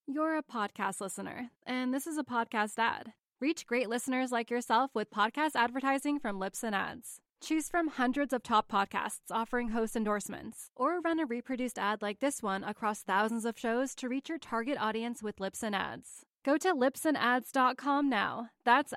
You're a podcast listener, and this is a podcast ad. Reach great listeners like yourself with podcast advertising from Libsyn Ads. Choose from hundreds of top podcasts offering host endorsements, or run a reproduced ad like this one across thousands of shows to reach your target audience with Libsyn Ads. Go to libsynads.com now. That's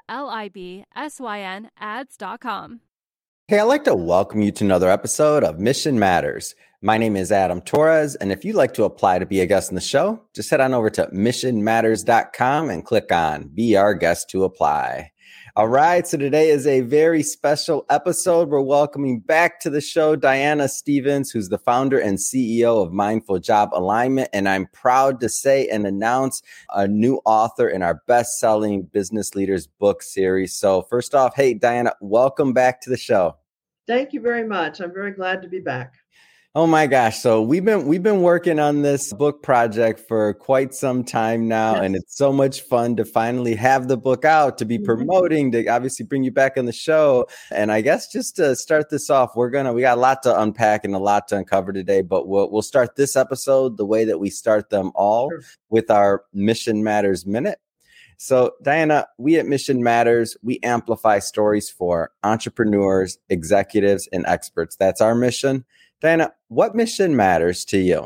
LIBSYN ads.com. Hey, I'd like to welcome you to another episode of Mission Matters. My name is Adam Torres, and if you'd like to apply to be a guest on the show, just head on over to missionmatters.com and click on Be Our Guest to apply. All right, so today is a very special episode. We're welcoming back to the show Diana Stevens, who's the founder and CEO of Mindful Job Alignment, and I'm proud to say and announce a new author in our best-selling Business Leaders book series. So first off, hey, Diana, welcome back to the show. Thank you very much. I'm very glad to be back. Oh my gosh. So we've been working on this book project for quite some time now. Yes. And it's so much fun to finally have the book out, to be promoting, to obviously bring you back on the show. And I guess just to start this off, we got a lot to unpack and a lot to uncover today, but we'll start this episode the way that we start them all, with our Mission Matters Minute. So Diana, we at Mission Matters, we amplify stories for entrepreneurs, executives, and experts. That's our mission. Diana, what mission matters to you?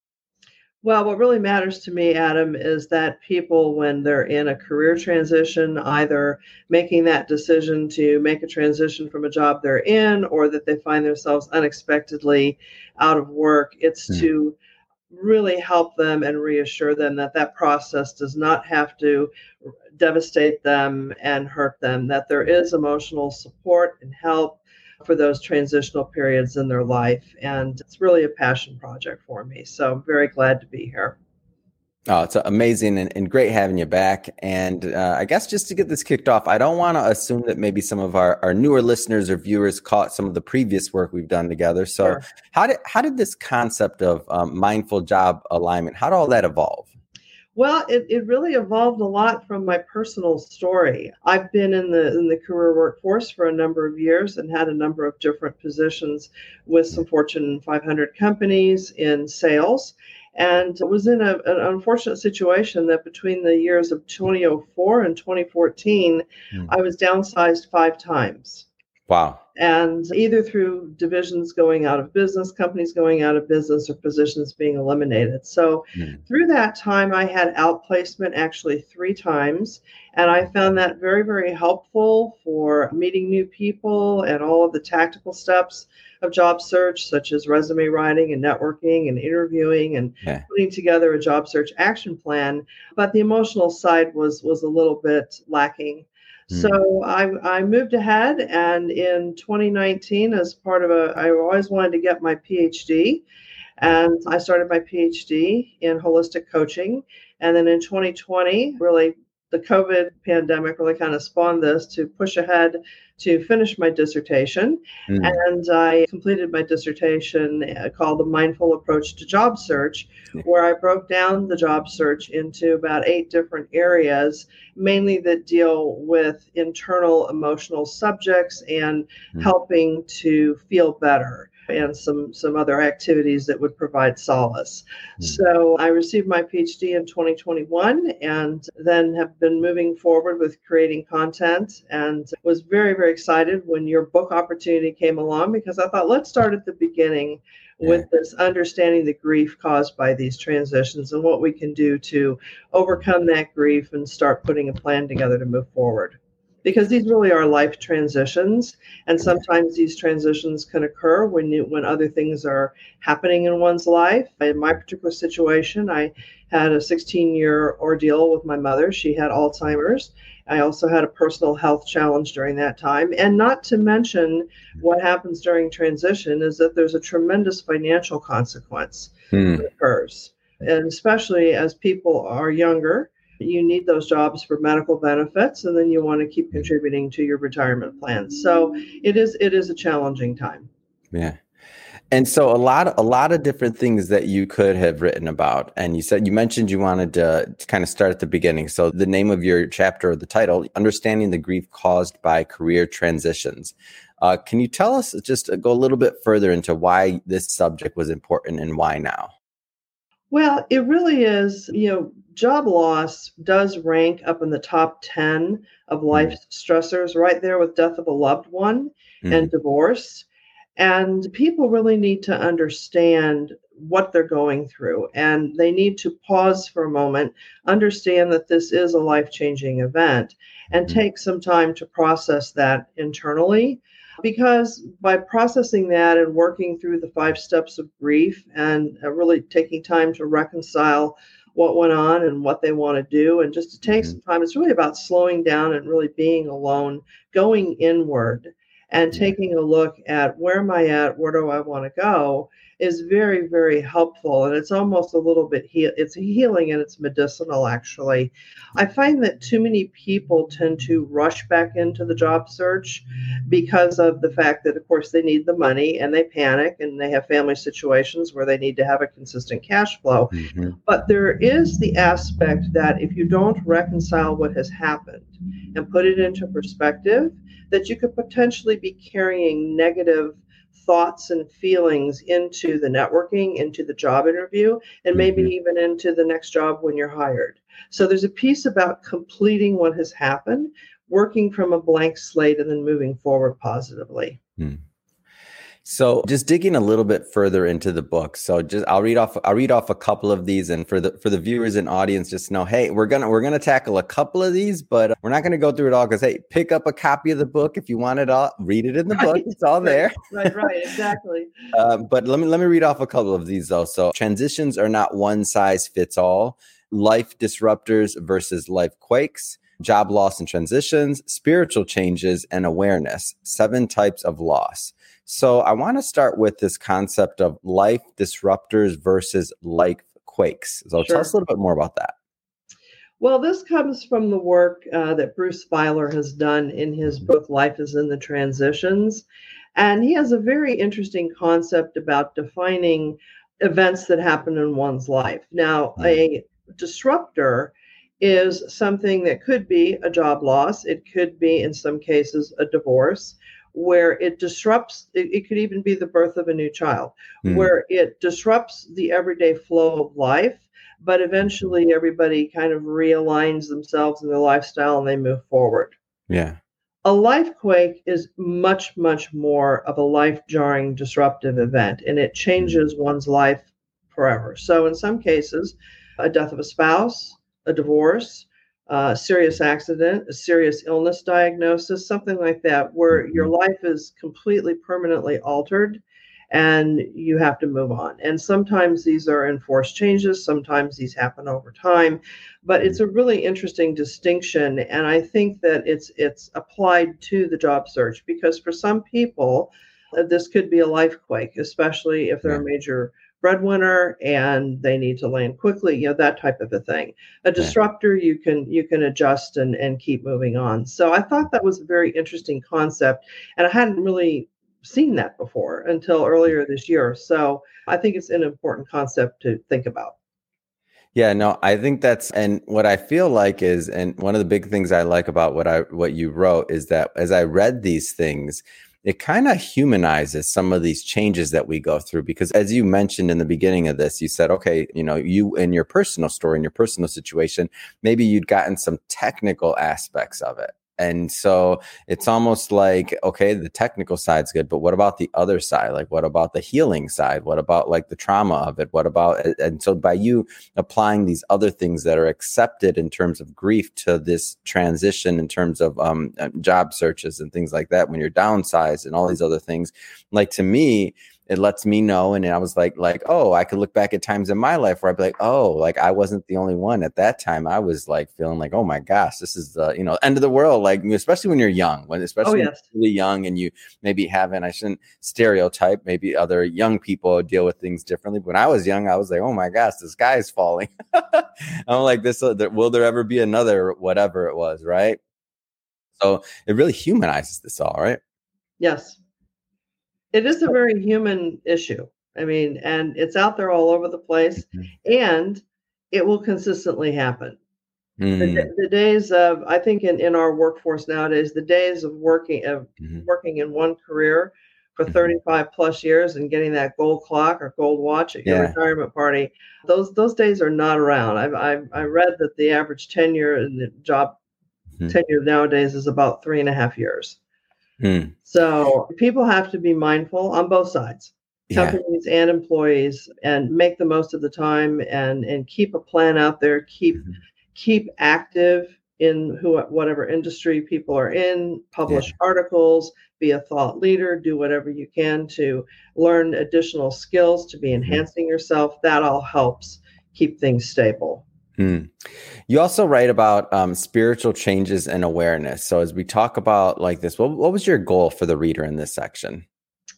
Well, what really matters to me, Adam, is that people, when they're in a career transition, either making that decision to make a transition from a job they're in, or that they find themselves unexpectedly out of work, it's to really help them and reassure them that that process does not have to devastate them and hurt them, that there is emotional support and help for those transitional periods in their life. And it's really a passion project for me. So I'm very glad to be here. Oh, it's amazing and great having you back. And I guess just to get this kicked off, I don't want to assume that maybe some of our newer listeners or viewers caught some of the previous work we've done together. So how did this concept of mindful job alignment, how did all that evolve? Well, it really evolved a lot from my personal story. I've been in the career workforce for a number of years and had a number of different positions with some Fortune 500 companies in sales, and was in an unfortunate situation that between the years of 2004 and 2014, I was downsized 5 times. Wow. And either through divisions going out of business, companies going out of business, or positions being eliminated. So through that time, I had outplacement actually 3 times. And I found that very, very helpful for meeting new people and all of the tactical steps of job search, such as resume writing and networking and interviewing and putting together a job search action plan. But the emotional side was a little bit lacking. So I moved ahead, and in 2019, as part of I always wanted to get my PhD, and I started my PhD in holistic coaching. And then in 2020, really, the COVID pandemic really kind of spawned this to push ahead to finish my dissertation. And I completed my dissertation called The Mindful Approach to Job Search, where I broke down the job search into about 8 different areas, mainly that deal with internal emotional subjects and helping to feel better, and some other activities that would provide solace. So I received my PhD in 2021, and then have been moving forward with creating content, and was very, very excited when your book opportunity came along, because I thought, let's start at the beginning with this understanding the grief caused by these transitions and what we can do to overcome that grief and start putting a plan together to move forward. Because these really are life transitions, and sometimes these transitions can occur when other things are happening in one's life. In my particular situation, I had a 16-year ordeal with my mother. She had Alzheimer's. I also had a personal health challenge during that time. And not to mention, what happens during transition is that there's a tremendous financial consequence that occurs. And especially as people are younger, you need those jobs for medical benefits, and then you want to keep contributing to your retirement plan. So it is a challenging time. Yeah. And so a lot of different things that you could have written about. And you mentioned you wanted to kind of start at the beginning. So the name of your chapter, or the title, Understanding the Grief Caused by Career Transitions. Can you tell us, just go a little bit further into why this subject was important and why now? Well, it really is, job loss does rank up in the top 10 of life stressors, right there with death of a loved one and divorce. And people really need to understand what they're going through, and they need to pause for a moment, understand that this is a life-changing event, and take some time to process that internally. Because by processing that and working through the 5 steps of grief and really taking time to reconcile what went on and what they want to do, and just to take some time, it's really about slowing down and really being alone, going inward and taking a look at where am I at, where do I want to go, is very, very helpful. And it's almost a little bit, it's healing and it's medicinal, actually. I find that too many people tend to rush back into the job search because of the fact that, of course, they need the money and they panic and they have family situations where they need to have a consistent cash flow. But there is the aspect that if you don't reconcile what has happened and put it into perspective, that you could potentially be carrying negative thoughts and feelings into the networking, into the job interview, and maybe even into the next job when you're hired. So there's a piece about completing what has happened, working from a blank slate, and then moving forward positively. So just digging a little bit further into the book. So I'll read off a couple of these, and for the viewers and audience, just know, hey, we're gonna tackle a couple of these, but we're not gonna go through it all, because hey, pick up a copy of the book if you want it all, read it in the book. It's all there. Right, exactly. But let me read off a couple of these though. So transitions are not one size fits all. Life disruptors versus life quakes. Job loss and transitions, spiritual changes, and awareness. 7 types of loss. So I want to start with this concept of life disruptors versus life quakes. So tell us a little bit more about that. Well, this comes from the work that Bruce Feiler has done in his book, Life is in the Transitions. And he has a very interesting concept about defining events that happen in one's life. Now, a disruptor is something that could be a job loss. It could be, in some cases, a divorce, where it disrupts, it could even be the birth of a new child, where it disrupts the everyday flow of life, but eventually everybody kind of realigns themselves in their lifestyle and they move forward. Yeah. A life quake is much, much more of a life-jarring, disruptive event, and it changes one's life forever. So in some cases, a death of a spouse, a divorce, a serious accident, a serious illness diagnosis, something like that, where your life is completely permanently altered and you have to move on. And sometimes these are enforced changes, sometimes these happen over time, but it's a really interesting distinction. And I think that it's applied to the job search, because for some people, this could be a life quake, especially if they're a major breadwinner and they need to land quickly, that type of a thing. A disruptor, you can adjust and keep moving on. So I thought that was a very interesting concept, and I hadn't really seen that before until earlier this year. So I think it's an important concept to think about. Yeah, no, I think and what I feel like is, and one of the big things I like about what you wrote is that as I read these things, it kind of humanizes some of these changes that we go through. Because as you mentioned in the beginning of this, you said, okay, you in your personal story, in your personal situation, maybe you'd gotten some technical aspects of it. And so it's almost like, okay, the technical side's good, but what about the other side? Like, what about the healing side? What about like the trauma of it? What about, and so by you applying these other things that are accepted in terms of grief to this transition, in terms of job searches and things like that, when you're downsized and all these other things, like, to me, it lets me know. And I was like, oh, I could look back at times in my life where I'd be like, oh, like I wasn't the only one at that time. I was like feeling like, oh my gosh, this is the, end of the world. Like, especially when you're young, when you're really young and you maybe haven't, I shouldn't stereotype, maybe other young people deal with things differently. But when I was young, I was like, oh my gosh, the sky is falling. I'm like, will there ever be another, whatever it was. Right. So it really humanizes this all, right? Yes. It is a very human issue. I mean, and it's out there all over the place, and it will consistently happen. The days of, I think in our workforce nowadays, the days of working in one career for 35 plus years and getting that gold clock or gold watch at your retirement party. Those days are not around. I read that the average tenure in the job tenure nowadays is about 3.5 years. So people have to be mindful on both sides, companies and employees, and make the most of the time and keep a plan out there. Keep active in whatever industry people are in, publish articles, be a thought leader, do whatever you can to learn additional skills to be enhancing yourself. That all helps keep things stable. You also write about spiritual changes and awareness. So as we talk about like this, what was your goal for the reader in this section?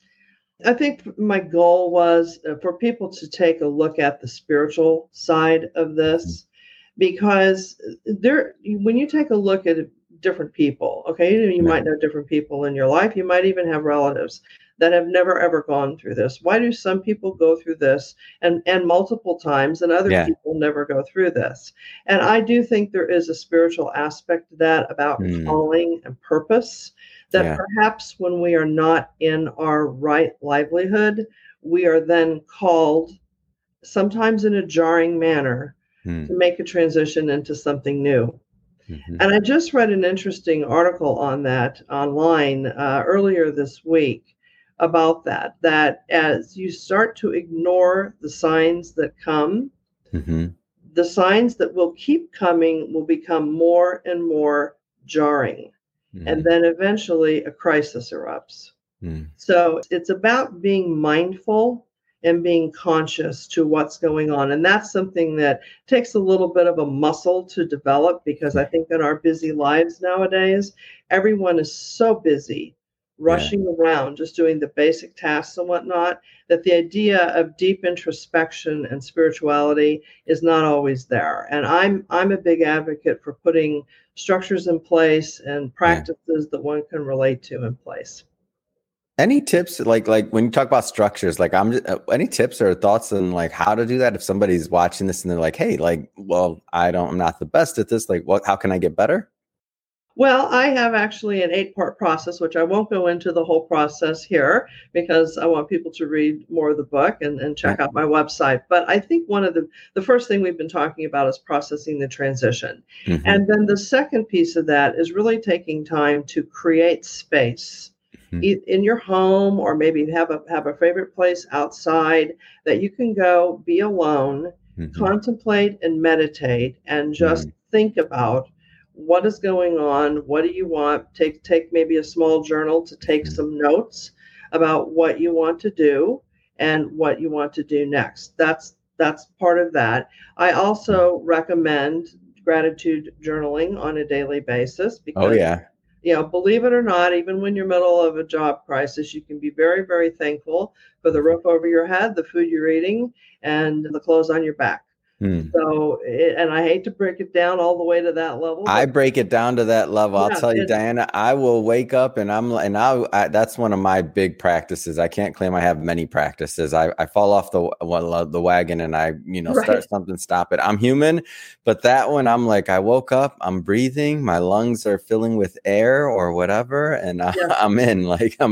I think my goal was for people to take a look at the spiritual side of this, because when you take a look at different people, you might know different people in your life. You might even have relatives that have never, ever gone through this. Why do some people go through this and multiple times and other people never go through this? And I do think there is a spiritual aspect to that about calling and purpose, that perhaps when we are not in our right livelihood, we are then called, sometimes in a jarring manner, to make a transition into something new. And I just read an interesting article on that online earlier this week about that as you start to ignore the signs that come, the signs that will keep coming will become more and more jarring. And then eventually a crisis erupts. So it's about being mindful and being conscious to what's going on. And that's something that takes a little bit of a muscle to develop, because I think in our busy lives nowadays, everyone is so busy rushing around, just doing the basic tasks and whatnot, that the idea of deep introspection and spirituality is not always there. And I'm a big advocate for putting structures in place and practices that one can relate to in place. Any tips, like when you talk about structures, like any tips or thoughts on like how to do that if somebody's watching this and they're like, hey, like, well, I'm not the best at this. Like, how can I get better? Well, I have actually an 8-part process, which I won't go into the whole process here because I want people to read more of the book and check out my website. But I think one of the first thing we've been talking about is processing the transition. And then the second piece of that is really taking time to create space in your home, or maybe have a favorite place outside that you can go be alone, contemplate and meditate, and just think about what is going on, what do you want. Take maybe a small journal to take some notes about what you want to do and what you want to do next. That's part of that. I also recommend gratitude journaling on a daily basis, because believe it or not, even when you're middle of a job crisis, you can be very, very thankful for the roof over your head, the food you're eating, and the clothes on your back. So, and I hate to break it down all the way to that level. I break it down to that level. I'll tell you, Diana, I will wake up and that's one of my big practices. I can't claim I have many practices. I fall off the wagon and I, start something, stop it. I'm human, but that one, I'm like, I woke up, I'm breathing, my lungs are filling with air or whatever. And I'm in.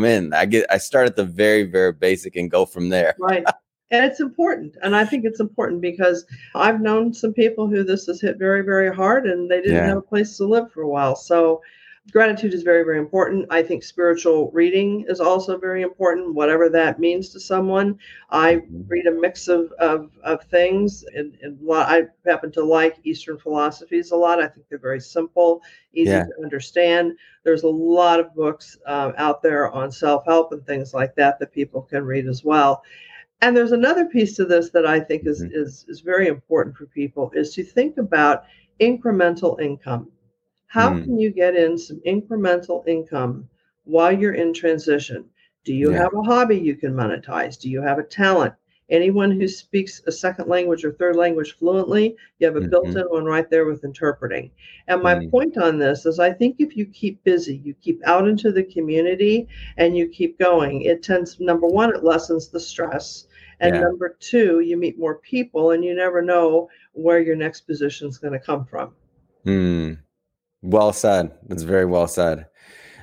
I start at the very, very basic and go from there. Right. And it's important. And I think it's important because I've known some people who this has hit very, very hard and they didn't have a place to live for a while. So gratitude is very, very important. I think spiritual reading is also very important, whatever that means to someone. I read a mix of things. And I happen to like Eastern philosophies a lot. I think they're very simple, easy to understand. There's a lot of books out there on self-help and things like that people can read as well. And there's another piece to this that I think is very important for people, is to think about incremental income. How can you get in some incremental income while you're in transition? Do you have a hobby you can monetize? Do you have a talent? Anyone who speaks a second language or third language fluently, you have a built-in one right there with interpreting. And my point on this is, I think if you keep busy, you keep out into the community and you keep going, it tends, number one, it lessens the stress. And number two, you meet more people and you never know where your next position is going to come from. Well said. That's very well said.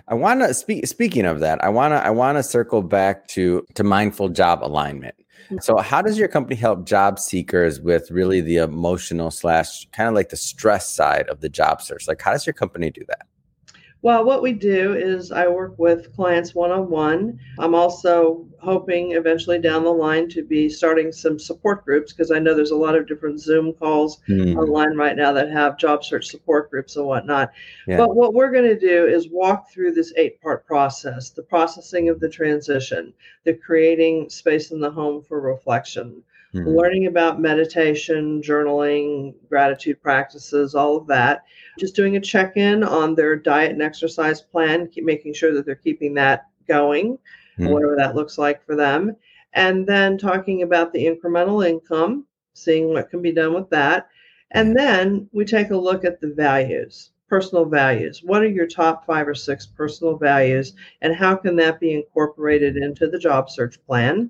I want to speaking of that, I want to circle back to mindful job alignment. So how does your company help job seekers with really the emotional / kind of like the stress side of the job search? Like, how does your company do that? Well, what we do is I work with clients one-on-one. I'm also hoping eventually down the line to be starting some support groups, because I know there's a lot of different Zoom calls online right now that have job search support groups and whatnot. Yeah. But what we're going to do is walk through this 8-part process: the processing of the transition, the creating space in the home for reflection, learning about meditation, journaling, gratitude practices, all of that. Just doing a check-in on their diet and exercise plan, making sure that they're keeping that going, whatever that looks like for them. And then talking about the incremental income, seeing what can be done with that. And then we take a look at the values, personal values. What are your top 5 or 6 personal values, and how can that be incorporated into the job search plan?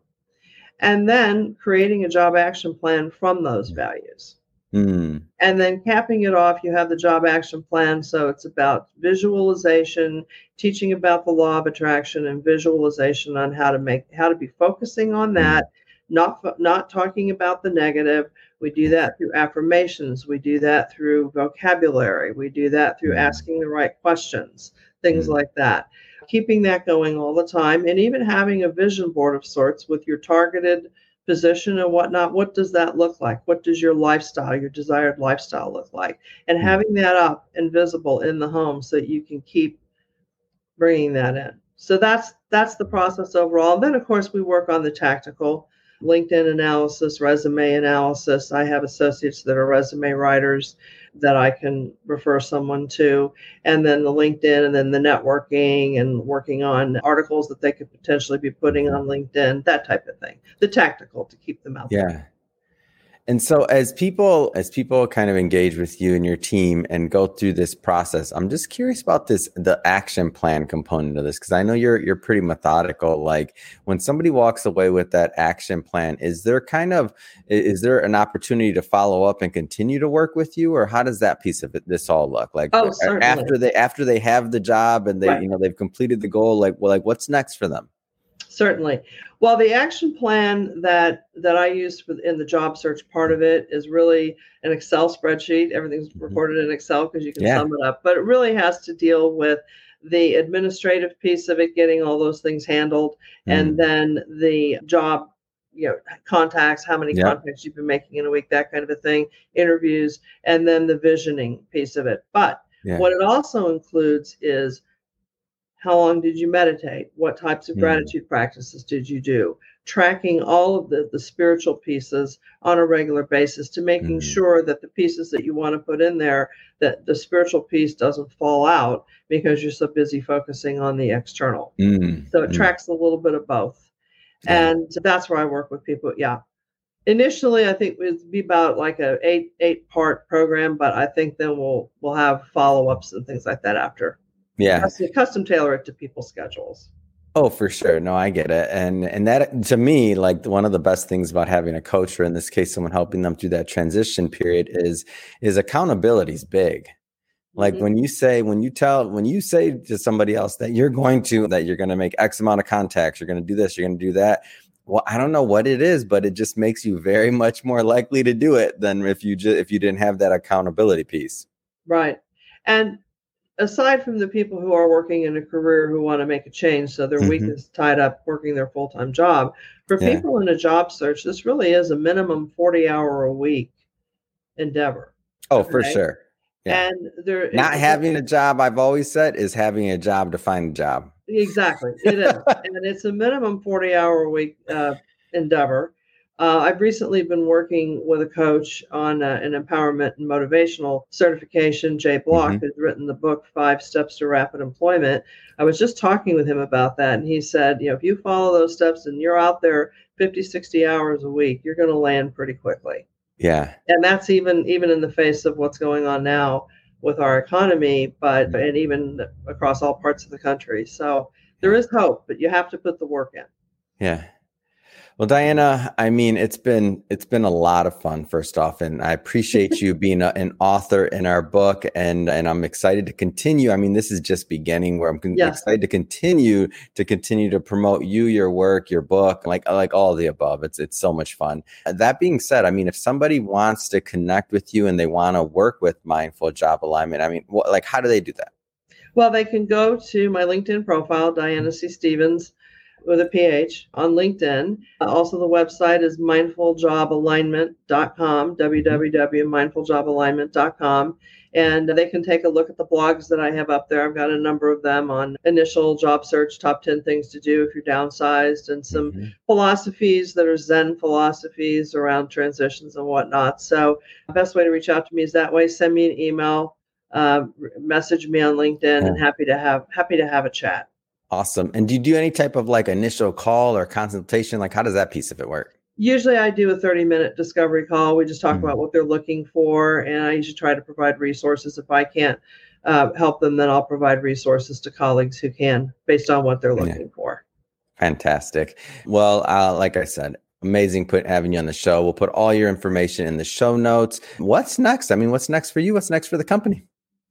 And then creating a job action plan from those values. And then capping it off, you have the job action plan. So it's about visualization, teaching about the law of attraction and visualization on how to be focusing on that, not talking about the negative. We do that through affirmations. We do that through vocabulary. We do that through asking the right questions, things like that. Keeping that going all the time, and even having a vision board of sorts with your targeted position and whatnot. What does that look like? What does your lifestyle, your desired lifestyle look like? And having that up and visible in the home so that you can keep bringing that in. So that's the process overall. And then, of course, we work on the tactical LinkedIn analysis, resume analysis. I have associates that are resume writers that I can refer someone to, and then the LinkedIn, and then the networking and working on articles that they could potentially be putting on LinkedIn, that type of thing. The tactical to keep them out there. And so as people kind of engage with you and your team and go through this process, I'm just curious about the action plan component of this, because I know you're pretty methodical. Like, when somebody walks away with that action plan, is there an opportunity to follow up and continue to work with you, or how does that piece of this all look like? Certainly. after they have the job and they they've completed the goal, like what's next for them? Certainly. Well, the action plan that I use in the job search part of it is really an Excel spreadsheet. Everything's recorded in Excel because you can sum it up. But it really has to deal with the administrative piece of it, getting all those things handled, and then the job, contacts, how many contacts you've been making in a week, that kind of a thing, interviews, and then the visioning piece of it. But what it also includes is, how long did you meditate? What types of gratitude practices did you do? Tracking all of the spiritual pieces on a regular basis to making sure that the pieces that you want to put in there, that the spiritual piece doesn't fall out because you're so busy focusing on the external. So it tracks a little bit of both. And that's where I work with people. Initially, I think it would be about like a 8-part program, but I think then we'll have follow-ups and things like that after. Custom tailor it to people's schedules. Oh, for sure. No, I get it. And that, to me, like, one of the best things about having a coach, or in this case, someone helping them through that transition period, is accountability is big. Like, when you say to somebody else that you're going to make X amount of contacts, you're going to do this, you're going to do that. Well, I don't know what it is, but it just makes you very much more likely to do it than if you didn't have that accountability piece. Right. And aside from the people who are working in a career who want to make a change, so their week is tied up working their full-time job, for people in a job search, this really is a minimum 40-hour-a-week endeavor. Oh, for sure. Yeah. And not having a job, I've always said, is having a job to find a job. Exactly. It is. And it's a minimum 40-hour-a-week endeavor. I've recently been working with a coach on an empowerment and motivational certification. Jay Block has written the book, 5 Steps to Rapid Employment. I was just talking with him about that. And he said, if you follow those steps and you're out there 50, 60 hours a week, you're going to land pretty quickly. Yeah. And that's even in the face of what's going on now with our economy, and even across all parts of the country. So there is hope, but you have to put the work in. Yeah. Well, Diana, I mean, it's been a lot of fun, first off, and I appreciate you being an author in our book, and I'm excited to continue. I mean, this is just beginning where I'm excited to continue to promote you, your work, your book, like all of the above. It's so much fun. That being said, I mean, if somebody wants to connect with you and they want to work with Mindful Job Alignment, I mean, how do they do that? Well, they can go to my LinkedIn profile, Diana C. Stevens, with a PH on LinkedIn. Also, the website is mindfuljobalignment.com, www.mindfuljobalignment.com. And they can take a look at the blogs that I have up there. I've got a number of them on initial job search, top 10 things to do if you're downsized, and some philosophies that are Zen philosophies around transitions and whatnot. So the best way to reach out to me is that way. Send me an email, message me on LinkedIn, and happy to have a chat. Awesome. And do you do any type of like initial call or consultation? Like, how does that piece of it work? Usually I do a 30-minute discovery call. We just talk about what they're looking for, and I usually try to provide resources. If I can't help them, then I'll provide resources to colleagues who can, based on what they're looking for. Fantastic. Well, like I said, amazing having you on the show. We'll put all your information in the show notes. What's next? I mean, what's next for you? What's next for the company?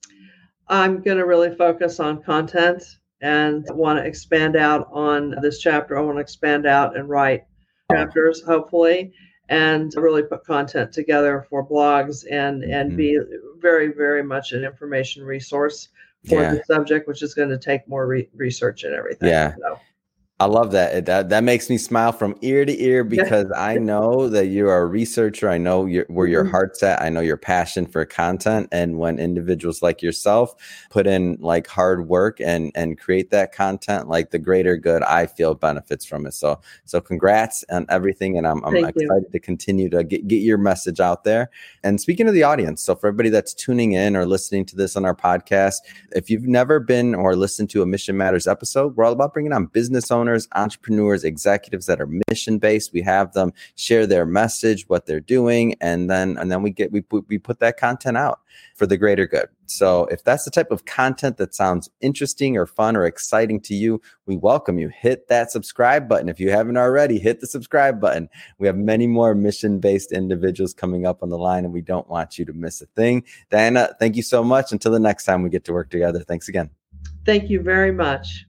I'm going to really focus on content and want to expand out on this chapter. I want to expand out and write chapters, hopefully, and really put content together for blogs and be very, very much an information resource for the subject, which is going to take more research and everything. Yeah. So. I love that. That makes me smile from ear to ear, because I know that you are a researcher. I know where your heart's at. I know your passion for content. And when individuals like yourself put in like hard work and create that content, like the greater good, I feel benefits from it. So congrats on everything. And I'm excited to continue to get your message out there. And speaking of the audience, so for everybody that's tuning in or listening to this on our podcast, if you've never been or listened to a Mission Matters episode, we're all about bringing on business owners, entrepreneurs, executives that are mission-based. We have them share their message, what they're doing, and then we put that content out for the greater good. So if that's the type of content that sounds interesting or fun or exciting to you, we welcome you. Hit that subscribe button. If you haven't already, hit the subscribe button. We have many more mission-based individuals coming up on the line, and we don't want you to miss a thing. Diana, thank you so much. Until the next time we get to work together. Thanks again. Thank you very much.